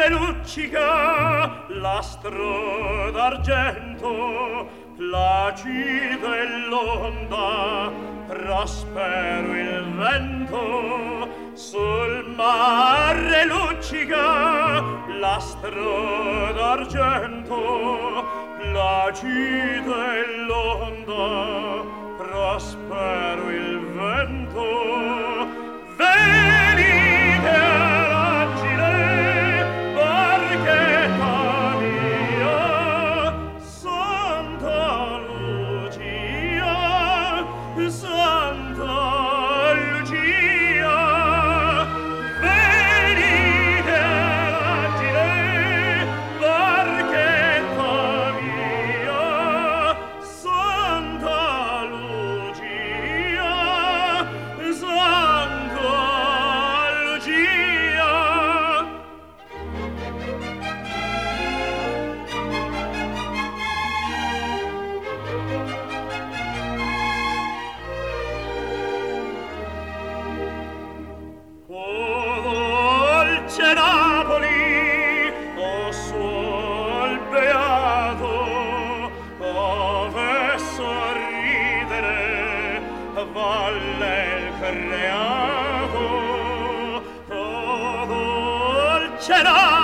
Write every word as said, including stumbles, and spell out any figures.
mare luccica l'astro d'argento, placido è l'onda, prospero il vento. Sul mare luccica l'astro d'argento, placido è l'onda, prospero il vento. Venite agile, barchetta mia, Santa Lucia, Santa Lucia. Venite agile, barchetta mia, Santa Lucia, Santa Lucia. O dolce Napoli, o suol beato, ove sorridere valle il creato. O dolce Napoli,